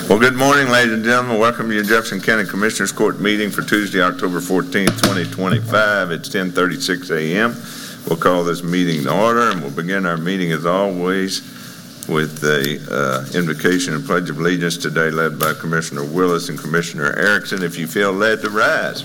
Well, good morning, ladies and gentlemen. Welcome to your Jefferson County Commissioners Court meeting for Tuesday, October 14th, 2025. It's 10:36 a.m. We'll call this meeting to order, and we'll begin our meeting as always with the invocation and pledge of allegiance, today led by Commissioner Willis and Commissioner Erickson. If you feel led to rise.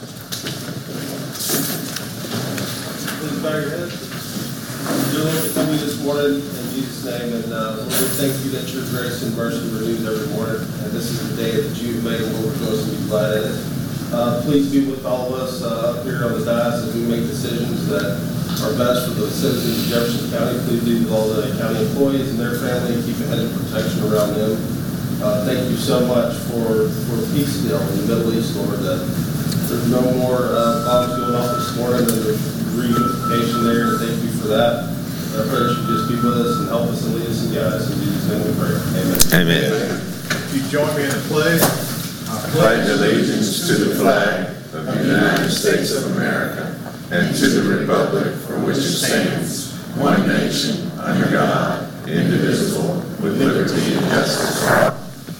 Please bow your heads. Dear Lord, we come to you this morning in Jesus' name, and Lord, we thank you that your grace and mercy renews every morning, and this is the day that you've made, and we'll rejoice and be glad in it. Please be with all of us up here on the dais as we make decisions that are best for the citizens of Jefferson County. Please be with all the county employees and their family, and keep a hedge of protection around them. Thank you so much for peace still in the Middle East, Lord, that there's no more bombs going off this morning, and there's reunification there, and thank you for that. I pray that you just be with us and help us and lead us and guide us. In Jesus' name we pray. Amen. Amen. If you join me in the pledge. I pledge allegiance to the flag of the United States of America and to the republic for which it stands, one nation, under God, indivisible, with liberty and justice for all.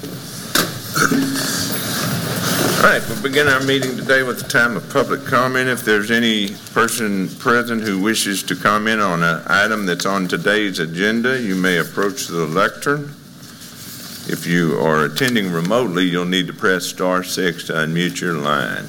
All right, we'll begin our meeting today with a time of public comment. If there's any person present who wishes to comment on an item that's on today's agenda, you may approach the lectern. If you are attending remotely, you'll need to press *6 to unmute your line.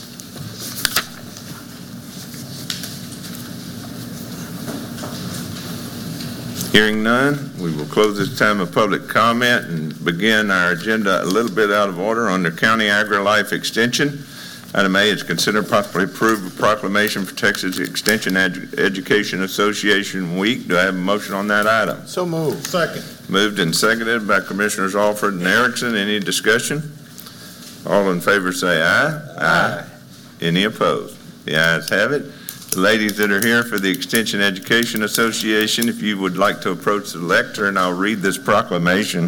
Hearing none, we will close this time of public comment and begin our agenda a little bit out of order under County Agri-Life Extension. Item A is consider possibly approve a proclamation for Texas Extension Education Association Week. Do I have a motion on that item? So moved. Second. Moved and seconded by Commissioners Alford and Erickson. Any discussion? All in favor say aye. Aye. Any opposed? The ayes have it. The ladies that are here for the Extension Education Association, if you would like to approach the lectern, I'll read this proclamation.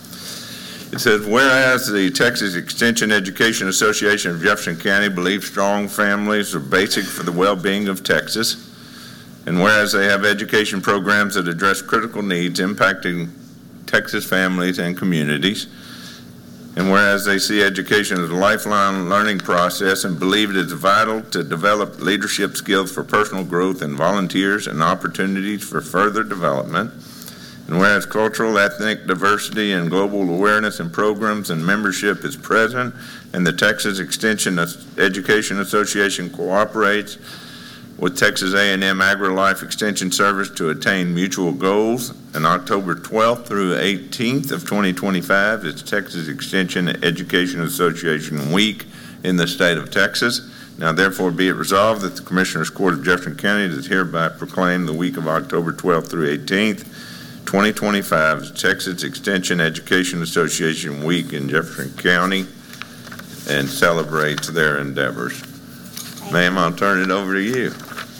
It says, whereas the Texas Extension Education Association of Jefferson County believes strong families are basic for the well-being of Texas, and whereas they have education programs that address critical needs impacting Texas families and communities, and whereas they see education as a lifelong learning process and believe it is vital to develop leadership skills for personal growth in volunteers and opportunities for further development, and whereas cultural, ethnic diversity and global awareness in programs and membership is present, and the Texas Extension Education Association cooperates with Texas A&M Agri-Life Extension Service to attain mutual goals. On October 12th through 18th of 2025 is Texas Extension Education Association Week in the state of Texas. Now therefore be it resolved that the Commissioners Court of Jefferson County does hereby proclaim the week of October 12th through 18th, 2025 as Texas Extension Education Association Week in Jefferson County and celebrates their endeavors. Ma'am, I'll turn it over to you.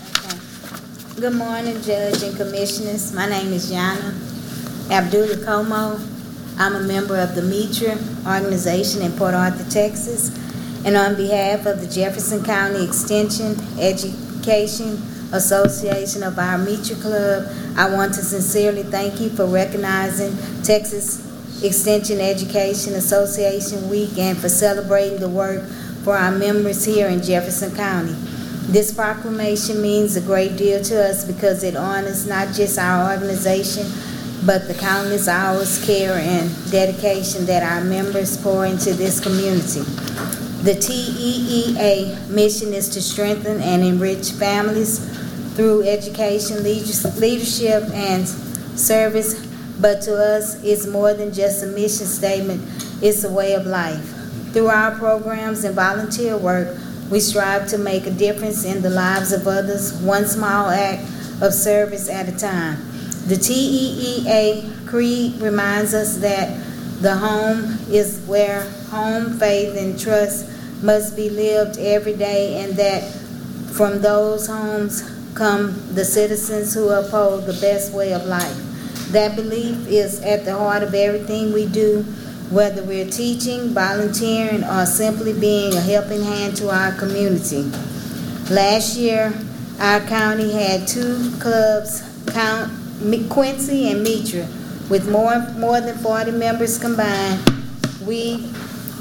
Good morning, Judge and Commissioners. My name is Yana Abdullah Como. I'm a member of the Mitra organization in Port Arthur, Texas. And on behalf of the Jefferson County Extension Education Association of our Mitra Club, I want to sincerely thank you for recognizing Texas Extension Education Association Week and for celebrating the work for our members here in Jefferson County. This proclamation means a great deal to us because it honors not just our organization, but the countless hours, care, and dedication that our members pour into this community. The TEEA mission is to strengthen and enrich families through education, leadership, and service, but to us, it's more than just a mission statement, it's a way of life. Through our programs and volunteer work, we strive to make a difference in the lives of others, one small act of service at a time. The TEEA Creed reminds us that the home is where home, faith, and trust must be lived every day, and that from those homes come the citizens who uphold the best way of life. That belief is at the heart of everything we do, whether we're teaching, volunteering, or simply being a helping hand to our community. Last year, our county had 2 clubs, Quincy and Mitra, with more than 40 members combined. we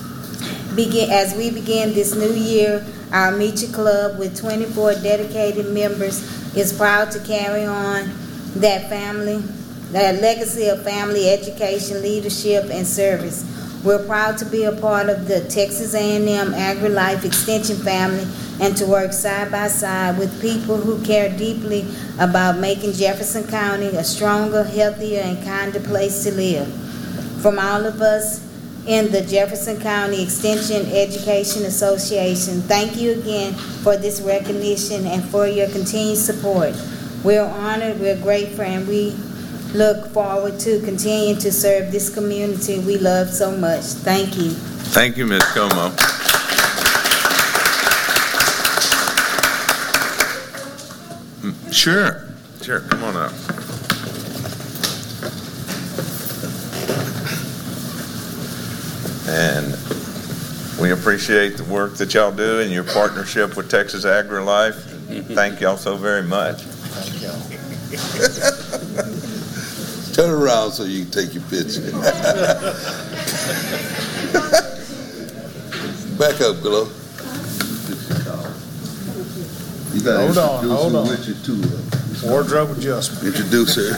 begin this new year, our Meet Club with 24 dedicated members is proud to carry on that legacy of family education, leadership, and service. We're proud to be a part of the Texas A&M AgriLife Extension family and to work side by side with people who care deeply about making Jefferson County a stronger, healthier, and kinder place to live. From all of us in the Jefferson County Extension Education Association, thank you again for this recognition and for your continued support. We're honored, we're grateful, and we look forward to continuing to serve this community we love so much. Thank you. Thank you, Ms. Como. Sure, come on up. And we appreciate the work that y'all do and your partnership with Texas AgriLife. Thank y'all so very much. Thank y'all. Turn around so you can take your picture. Back up, Glow. You gotta Hold on. With you too. Wardrobe adjustment. Introduce her.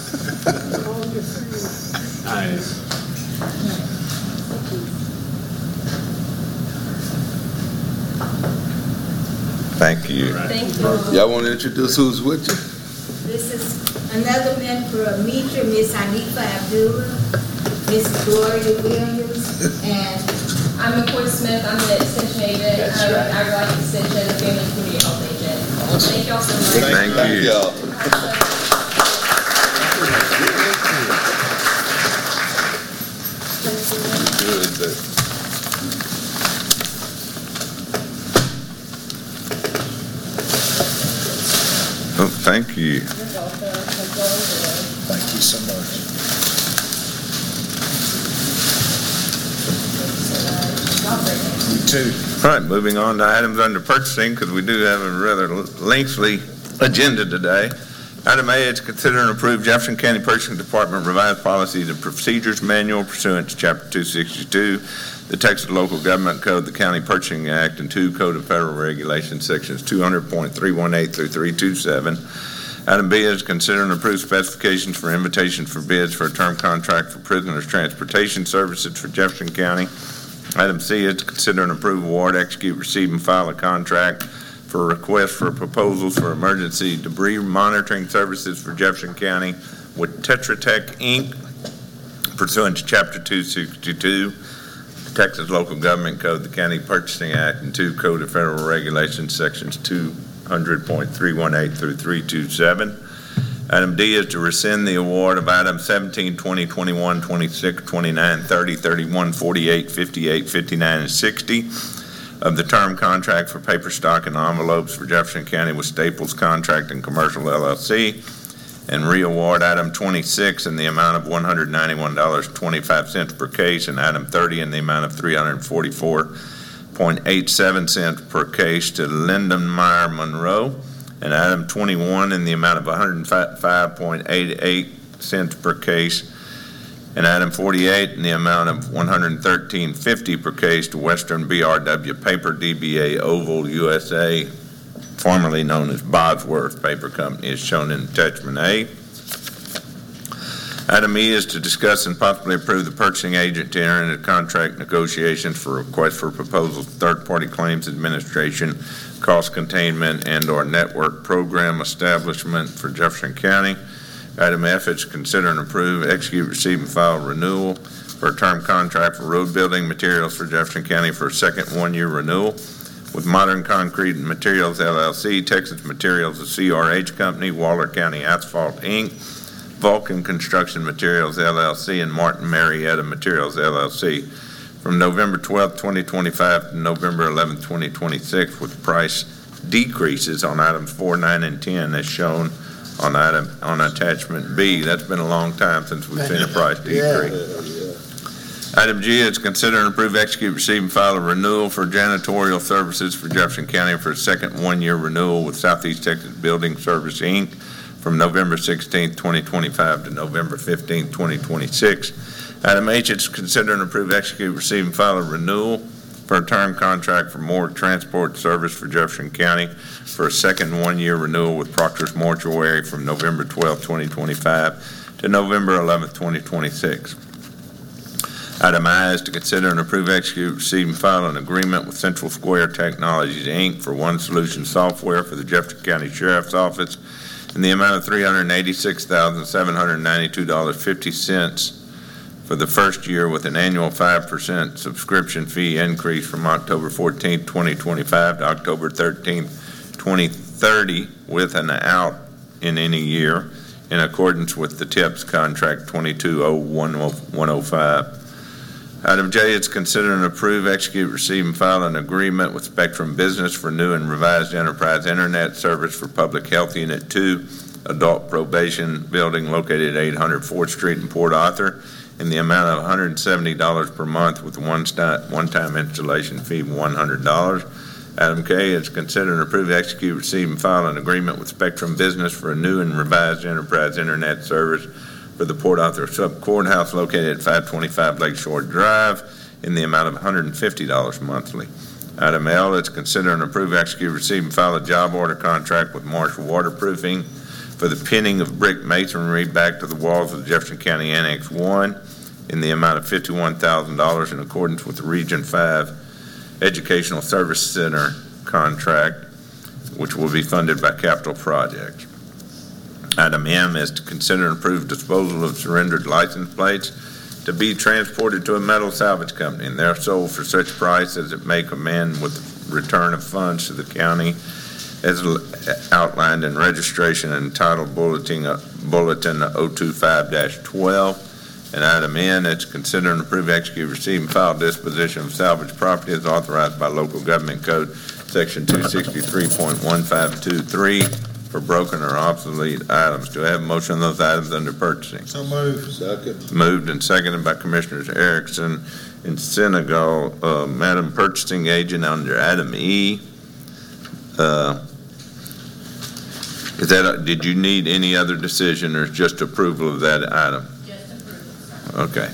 Thank you. Thank you. Y'all want to introduce who's with you? This is another member of Mitra, Miss Hanifa Abdullah, Miss Gloria Williams, and I'm McCoy Smith. I'm the extension agent. That's I'm right. AgriLife Extension, the Family and Community Health agent. Thank y'all so much. Thank you. y'all. Good. Oh, thank you. Thank you so much. You too. All right, moving on to items under purchasing, because we do have a rather lengthy agenda today. Item A is consider and approve Jefferson County Purchasing Department revised policies and procedures manual pursuant to Chapter 262, the Texas Local Government Code, the County Purchasing Act, and 2 Code of Federal Regulations, sections 200.318 through 327. Item B is consider and approve specifications for invitations for bids for a term contract for prisoners' transportation services for Jefferson County. Item C is to consider and approve award, execute, receive, and file a contract for a request for proposals for emergency debris monitoring services for Jefferson County with Tetra Tech, Inc., pursuant to Chapter 262, the Texas Local Government Code, the County Purchasing Act, and 2 Code of Federal Regulations, sections 200.318 through 327. Item D is to rescind the award of items 17, 20, 21, 26, 29, 30, 31, 48, 58, 59, and 60 of the term contract for paper stock and envelopes for Jefferson County with Staples Contract and Commercial LLC, and re-award item 26 in the amount of $191.25 per case, and item 30 in the amount of $344.87 per case to Lindenmeyer Monroe, and item 21 in the amount of $105.88 per case, and item 48 in the amount of $113.50 per case to Western BRW Paper DBA Oval USA, formerly known as Bosworth Paper Company, is shown in attachment A. Item E is to discuss and possibly approve the purchasing agent to enter into contract negotiations for request for proposals, third-party claims administration, cost containment, and/or network program establishment for Jefferson County. Item F is to consider and approve, execute, receive, and file renewal for a term contract for road building materials for Jefferson County for a second one-year renewal with Modern Concrete and Materials LLC, Texas Materials, the CRH Company, Waller County Asphalt, Inc., Vulcan Construction Materials LLC, and Martin Marietta Materials LLC from November 12, 2025 to November 11, 2026, with price decreases on items 4, 9, and 10 as shown on attachment B. That's been a long time since we've seen a price decrease. Item G is consider and approve, execute, receive, and file a renewal for janitorial services for Jefferson County for a second one-year renewal with Southeast Texas Building Service, Inc. from November 16, 2025 to November 15, 2026. Item H is consider and approve, execute, receive, and file a renewal for a term contract for morgue transport service for Jefferson County for a second one-year renewal with Proctor's Mortuary from November 12, 2025 to November 11, 2026. Item I is to consider and approve, execute, receive, and file an agreement with Central Square Technologies, Inc. for One Solution software for the Jefferson County Sheriff's Office in the amount of $386,792.50 for the first year, with an annual 5% subscription fee increase from October 14, 2025 to October 13, 2030, with an out in any year in accordance with the TIPS contract 220105. Item J is consider and approve, execute, receive, and file an agreement with Spectrum Business for new and revised enterprise internet service for Public Health Unit 2, Adult Probation Building located at 800 4th Street in Port Arthur in the amount of $170 per month with a one-time installation fee of $100. Item K is consider and approve, execute, receive, and file an agreement with Spectrum Business for a new and revised enterprise internet service for the Port Arthur Sub Courthouse located at 525 Lakeshore Drive in the amount of $150 monthly. Item L is consider and approve, execute, receive, and file a job order contract with Marshall Waterproofing for the pinning of brick masonry back to the walls of the Jefferson County Annex 1 in the amount of $51,000 in accordance with the Region 5 Educational Service Center contract, which will be funded by capital projects. Item M is to consider and approve disposal of surrendered license plates to be transported to a metal salvage company, and they're sold for such price as it may command with return of funds to the county as outlined in registration and title Bulletin 025-12. And item N is to consider and approve, execute, receive, and file disposition of salvage property as authorized by local government code section 263.1523 for broken or obsolete items. Do I have a motion on those items under purchasing? So moved. Second. Moved and seconded by Commissioners Erickson and Senegal. Madam Purchasing Agent, under item E, did you need any other decision or just approval of that item? Just approval, sir. Okay.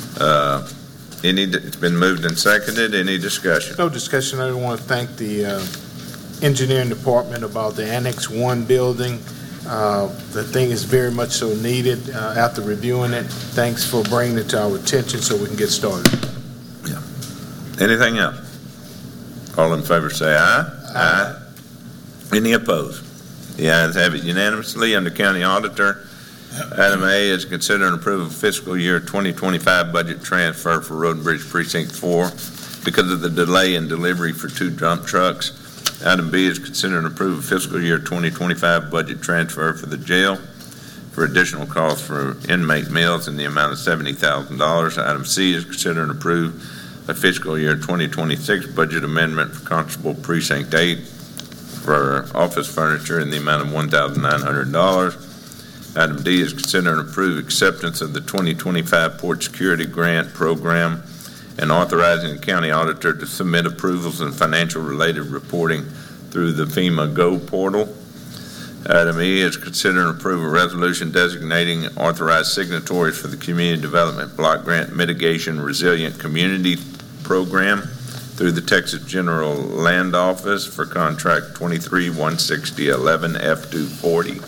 It's been moved and seconded. Any discussion? No discussion. I want to thank the engineering department about the Annex 1 building. The thing is very much so needed. After reviewing it, thanks for bringing it to our attention so we can get started. Yeah. Anything else? All in favor say aye. Aye. Any opposed? The ayes have it unanimously. Under County Auditor, item A is consider and approve fiscal year 2025 budget transfer for Road and Bridge Precinct 4 because of the delay in delivery for 2 dump trucks. Item B is consider and approve fiscal year 2025 budget transfer for the jail for additional costs for inmate meals in the amount of $70,000. Item C is consider and approve a fiscal year 2026 budget amendment for Constable Precinct 8 for office furniture in the amount of $1,900. Item D is consider and approve acceptance of the 2025 Port Security Grant Program and authorizing the county auditor to submit approvals and financial related reporting through the FEMA Go portal. Item E is consider and approve a resolution designating authorized signatories for the Community Development Block Grant Mitigation Resilient Community Program through the Texas General Land Office for contract 23-160-11 F240.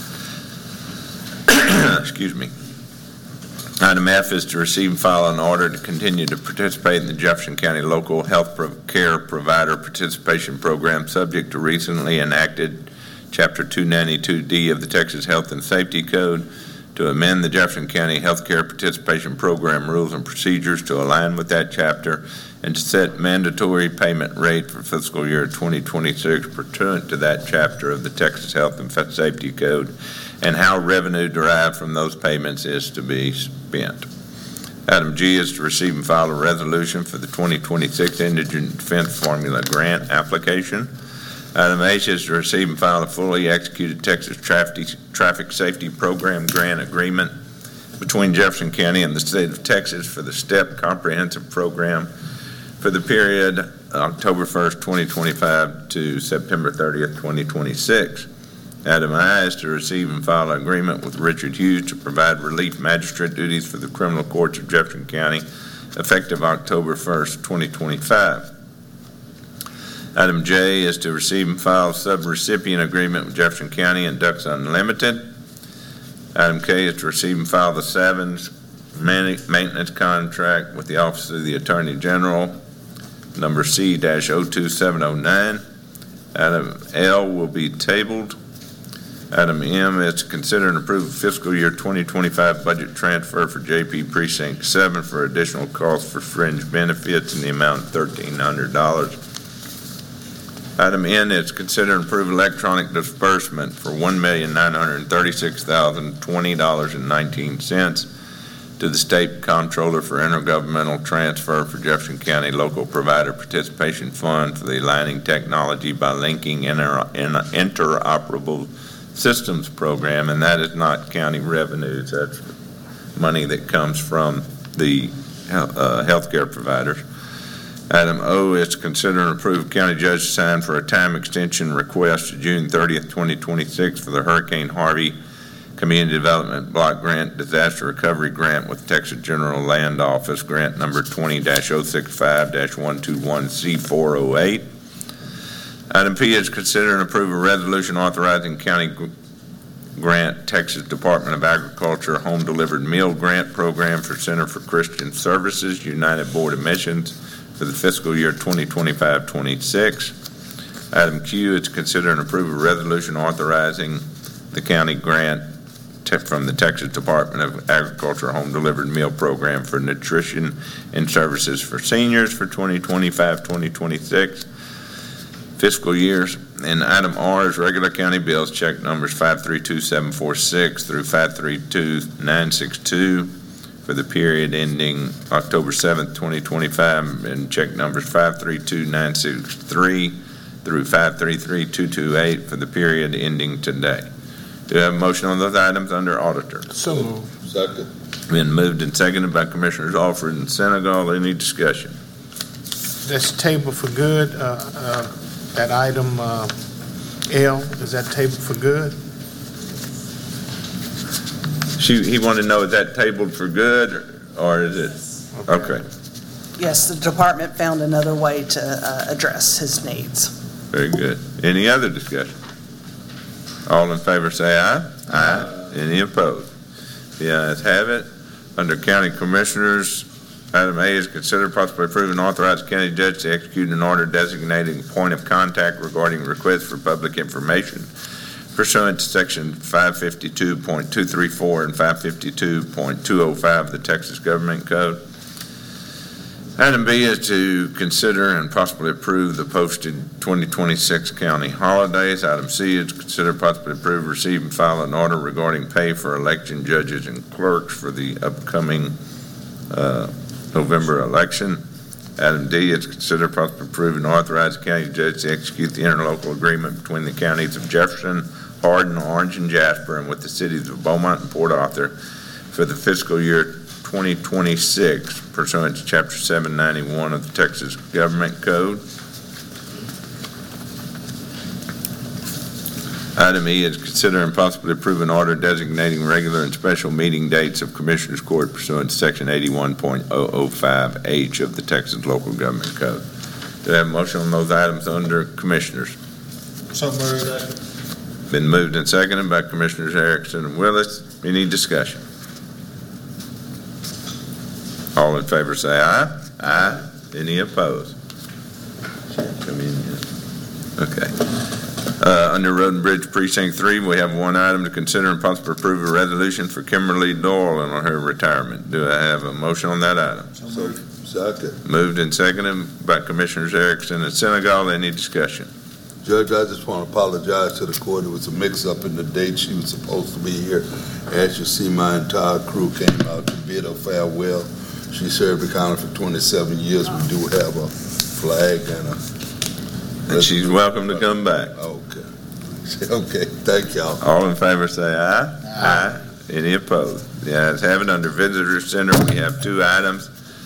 Excuse me. Item F is to receive and file an order to continue to participate in the Jefferson County Local Health Care Provider Participation Program subject to recently enacted Chapter 292D of the Texas Health and Safety Code to amend the Jefferson County Healthcare Participation Program rules and procedures to align with that chapter and to set mandatory payment rate for fiscal year 2026 pursuant to that chapter of the Texas Health and Safety Code and how revenue derived from those payments is to be spent. Item G is to receive and file a resolution for the 2026 Indigent Defense Formula Grant application. Item H is to receive and file a fully executed Texas Traffic Safety Program grant agreement between Jefferson County and the state of Texas for the STEP Comprehensive Program for the period October 1st, 2025 to September 30th, 2026. Item I is to receive and file an agreement with Richard Hughes to provide relief magistrate duties for the criminal courts of Jefferson County effective October 1st, 2025. Item J is to receive and file subrecipient agreement with Jefferson County and Ducks Unlimited. Item K is to receive and file the Savins maintenance contract with the Office of the Attorney General, number C-02709. Item L will be tabled. Item M is to consider and approve fiscal year 2025 budget transfer for JP Precinct 7 for additional costs for fringe benefits in the amount of $1,300. Item N is consider and approve electronic disbursement for $1,936,020.19 to the State Comptroller for Intergovernmental Transfer for Jefferson County Local Provider Participation Fund for the Aligning Technology by Linking Interoperable Systems Program, and that is not county revenues. That's money that comes from the healthcare providers. Item O is to consider and approve county judge to sign for a time extension request to June 30th, 2026 for the Hurricane Harvey Community Development Block Grant Disaster Recovery Grant with Texas General Land Office, grant number 20-065-121C408. Item P is consider and approve a resolution authorizing county grant Texas Department of Agriculture Home Delivered Meal Grant Program for Center for Christian Services, United Board of Missions for the fiscal year 2025-26. Item Q is to consider and approve a resolution authorizing the county grant from the Texas Department of Agriculture Home Delivered Meal Program for nutrition and services for seniors for 2025-2026 fiscal years. And item R is regular county bills, check numbers 532746 through 532962 for the period ending October 7th, 2025, and check numbers 532963 through 533228 for the period ending today. Do you have a motion on those items under auditor? So moved. Second. Been moved and seconded by Commissioners Alford and Senegal. Any discussion? That's table for good. That item L, is that table for good? He wanted to know, is that tabled for good or is it? Okay, Yes, the department found another way to address his needs. very good. Any other discussion? All in favor say aye. Aye. Any opposed? The ayes have it. Under County Commissioners, item A is consider possibly approve and authorize county judge to execute an order designating point of contact regarding requests for public information pursuant to section 552.234 and 552.205 of the Texas Government Code. Item B is to consider and possibly approve the posted 2026 county holidays. Item C is to consider possibly approve, receive, and file an order regarding pay for election judges and clerks for the upcoming November election. Item D is to consider possibly approve and authorize the county judge to execute the interlocal agreement between the counties of Jefferson, Hardin, Orange, and Jasper, and with the cities of Beaumont and Port Arthur for the fiscal year 2026 pursuant to Chapter 791 of the Texas Government Code. Item E is consider and possibly approve an order designating regular and special meeting dates of Commissioners Court pursuant to Section 81.005H of the Texas Local Government Code. Do I have a motion on those items under Commissioners? So moved. Been moved and seconded by Commissioners Erickson and Willis. Any discussion? All in favor say aye. Aye. Any opposed? Come in here. Okay. Under Road and Bridge Precinct 3, we have one item to consider and possibly approve a resolution for Kimberly Doyle on her retirement. Do I have a motion on that item? So, second. Moved and seconded by Commissioners Erickson and Senegal. Any discussion? Judge, I just want to apologize to the court. It was a mix-up in the date she was supposed to be here. As you see, my entire crew came out to bid her farewell. She served the county for 27 years. We do have a flag and a... And she's welcome to come back. Okay. Okay, thank y'all. All in favor say aye. Aye. Any opposed? The ayes have it. Under Visitor Center, we have two items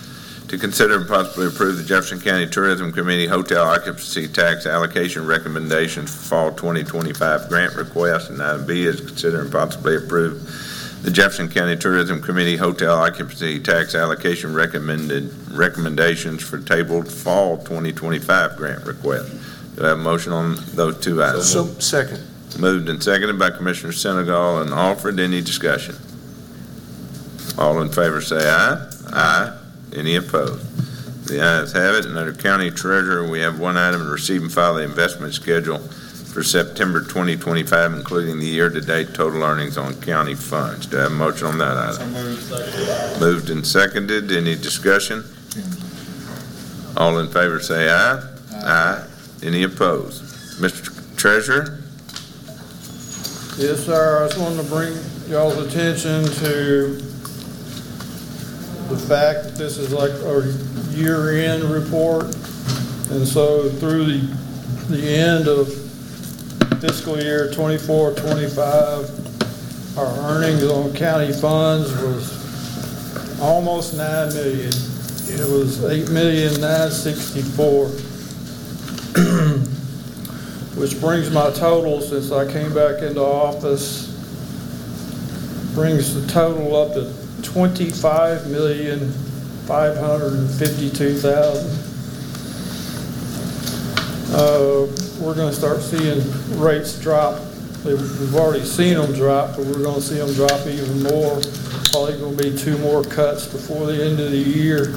to consider and possibly approve the Jefferson County Tourism Committee hotel occupancy tax allocation recommendations for fall 2025 grant request. And item B is consider and possibly approve the Jefferson County Tourism Committee hotel occupancy tax allocation recommendations for tabled fall 2025 grant request. Do I have a motion on those two items? So, second. Moved and seconded by Commissioner Senegal and Alford. Any discussion? All in favor say aye. Aye. Any opposed? The ayes have it. And under County Treasurer, we have one item to receive and file the investment schedule for September 2025, including the year-to-date total earnings on county funds. Do I have a motion on that item? Moved and seconded. Any discussion? All in favor say aye. Aye. Any opposed? Mr. Treasurer? Yes, sir. I just wanted to bring y'all's attention to the fact that this is like our year-end report. And so through the end of fiscal year 24-25, our earnings on county funds was almost $9 million. It was $8,964,000. Which brings my total since I came back into office, brings the total up to $25,552,000. We're going to start seeing rates drop. We've already seen them drop, but we're going to see them drop even more. Probably going to be 2 more cuts before the end of the year.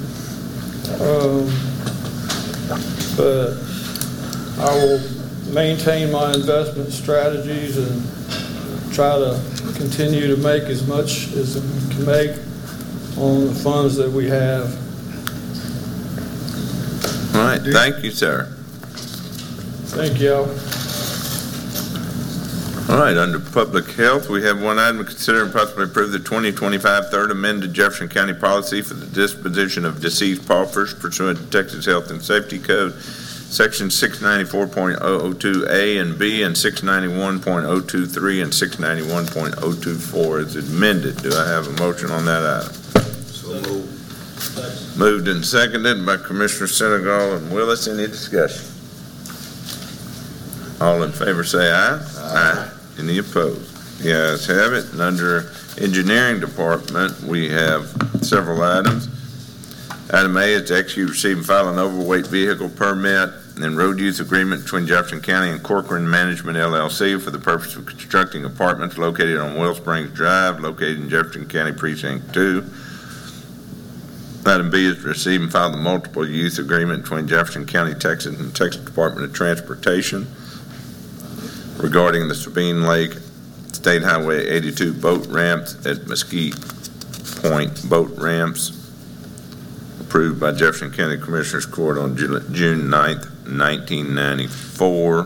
But I will maintain my investment strategies and try to continue to make as much as we can make on the funds that we have. All right. Thank you, sir. Thank y'all. All right, under Public Health, we have one item to consider and possibly approve the 2025 third amended Jefferson County policy for the disposition of deceased paupers pursuant to Texas Health and Safety Code, Section 694.002A and B and 691.023 and 691.024 is amended. Do I have a motion on that item? So moved. Moved and seconded by Commissioner Senegal and Willis. Any discussion? All in favor say aye. Aye. Any opposed? The ayes have it. And under Engineering Department, we have several items. Item A is to execute, receive, and file an overweight vehicle permit and road use agreement between Jefferson County and Corcoran Management LLC for the purpose of constructing apartments located on Will Springs Drive, located in Jefferson County Precinct 2. Item B is to receive and file the multiple use agreement between Jefferson County, Texas and Texas Department of Transportation regarding the Sabine Lake State Highway 82 boat ramps at Mesquite Point boat ramps, approved by Jefferson County Commissioners Court on June 9th, 1994.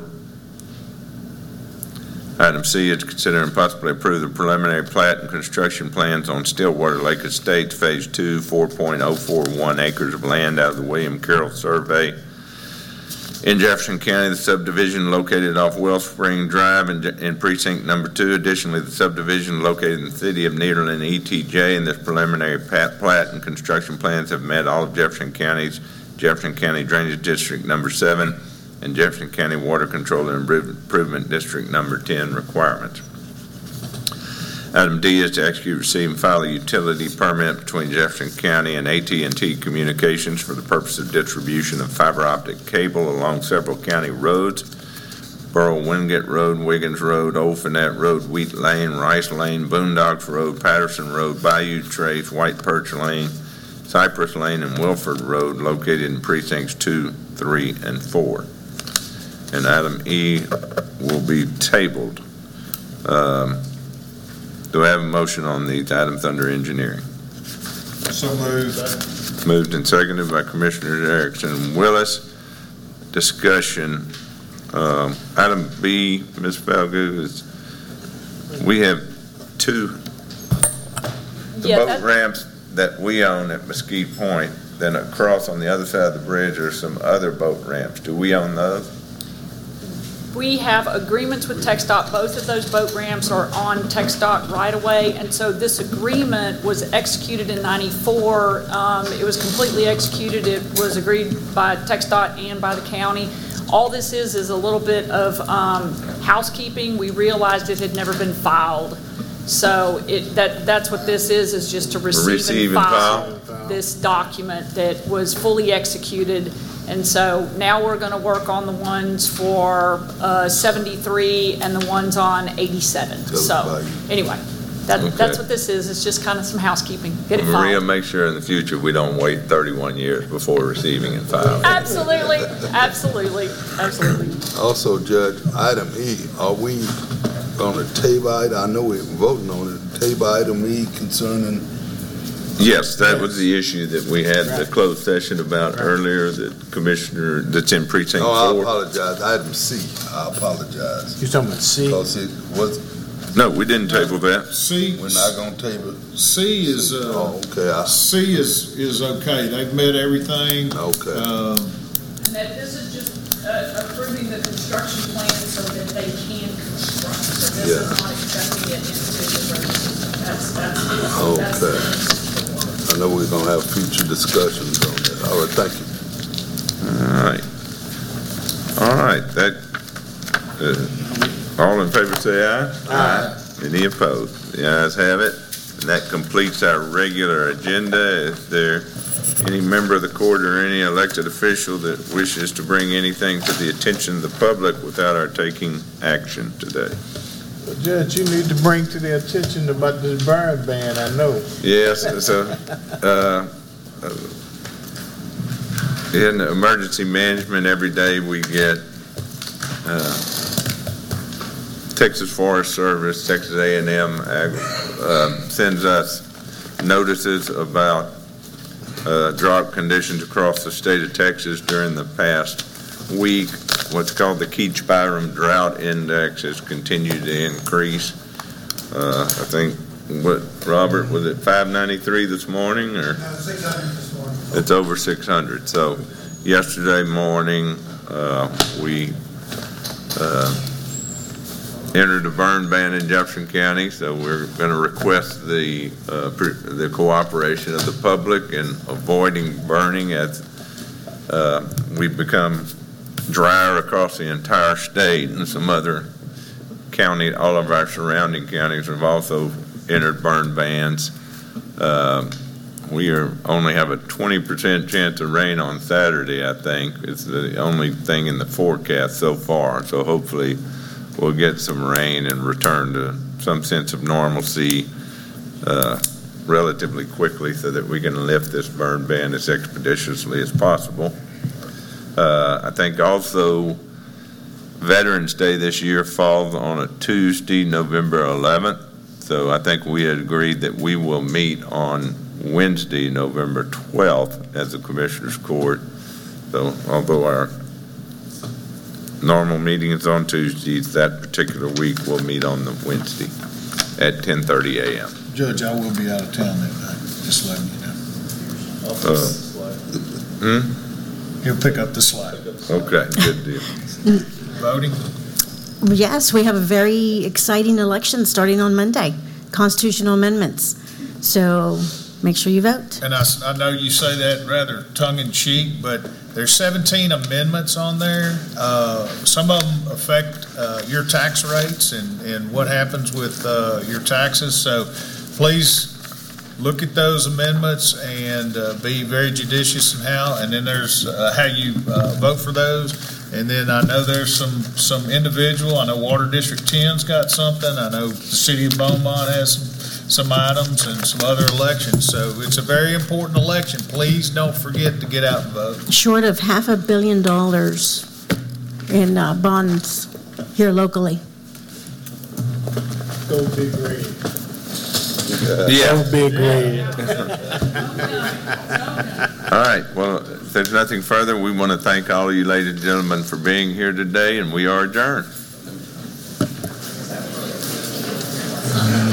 Item C is to consider and possibly approve the preliminary plat and construction plans on Stillwater Lake Estates Phase 2, 4.041 acres of land out of the William Carroll Survey in Jefferson County, the subdivision located off Wellspring Drive in Precinct Number 2. Additionally, the subdivision located in the city of Nederland, ETJ, and this preliminary plat and construction plans have met all of Jefferson County's Jefferson County Drainage District Number 7 and Jefferson County Water Control and Improvement District Number 10 requirements. Item D is to execute, receive, and file a utility permit between Jefferson County and AT&T Communications for the purpose of distribution of fiber optic cable along several county roads: Burrow-Wingate Road, Wiggins Road, Old Finette Road, Wheat Lane, Rice Lane, Boondocks Road, Patterson Road, Bayou Trace, White Perch Lane, Cypress Lane, and Wilford Road, located in precincts 2, 3, and 4. And item E will be tabled. Do I have a motion on these items under engineering? So moved. Moved and seconded by Commissioners Erickson and Willis. Discussion. Item B, Ms. Falgood, is we have two boat ramps that we own at Mesquite Point. Then across on the other side of the bridge are some other boat ramps. Do we own those? We have agreements with TxDOT. Both of those boat ramps are on TxDOT right away, and so this agreement was executed in '94. It was completely executed. It was agreed by TxDOT and by the county. All this is a little bit of housekeeping. We realized it had never been filed. So that's what this is just to receive and file this document that was fully executed. And so now we're going to work on the ones for 73 and the ones on 87. So anyway, that's what this is. It's just kind of some housekeeping. Get it Maria, filed. make sure in the future we don't wait 31 years before receiving and filing. Absolutely, absolutely, absolutely. Also, Judge, item E, are we on a table item? I know we're voting on it. Table item E concerning. Yes, that was the issue that we had the closed session about earlier, the commissioner that's in precinct 4. Oh, I apologize. Item C, I apologize. You talking about C? Because it was, No, we didn't table that. C, we're not gonna table it. C is, Oh, okay, C is okay. They've met everything. okay. And that this is just approving the construction plan so that they can construct. So this Yeah. is not accepting it into the road. That's Okay. I know we're gonna have future discussions on that. All right, thank you. All right, that, all in favor say aye. Aye. Any opposed? The ayes have it. And that completes our regular agenda. Is there any member of the court or any elected official that wishes to bring anything to the attention of the public without our taking action today? Judge, you need to bring to their attention about this burn ban, I know. Yes, so, in emergency management, every day we get, Texas Forest Service, Texas A&M, sends us notices about, drought conditions across the state of Texas during the past week. What's called the Keach-Byram Drought Index has continued to increase. I think, Robert, was it 593 this morning, or? No, 600 this morning. It's over 600. So yesterday morning, we entered a burn ban in Jefferson County, so we're going to request the cooperation of the public in avoiding burning as we've become drier across the entire state, and some other county, all of our surrounding counties have also entered burn bans. We only have a 20% chance of rain on Saturday, I think. It's the only thing in the forecast so far. So hopefully we'll get some rain and return to some sense of normalcy relatively quickly so that we can lift this burn ban as expeditiously as possible. I think also Veterans Day this year falls on a Tuesday, November 11th. So I think we had agreed that we will meet on Wednesday, November 12th as a Commissioners Court. So although our normal meeting is on Tuesdays, that particular week we'll meet on the Wednesday at 10:30 a.m. Judge, I will be out of town that night, just letting you know. He'll pick up the slack. Okay, good deal. Voting? Yes, we have a very exciting election starting on Monday, constitutional amendments. So make sure you vote. And I know you say that rather tongue-in-cheek, but there's 17 amendments on there. Some of them affect your tax rates and what happens with your taxes. So please look at those amendments and be very judicious in how. And then there's how you vote for those. And then I know there's some individual. I know Water District 10's got something. I know the City of Beaumont has some items and some other elections. So it's a very important election. Please don't forget to get out and vote. Short of $500 million in bonds here locally. Go big red. Yeah. Go big red. All right. Well, if there's nothing further, we want to thank all of you ladies and gentlemen for being here today, and we are adjourned.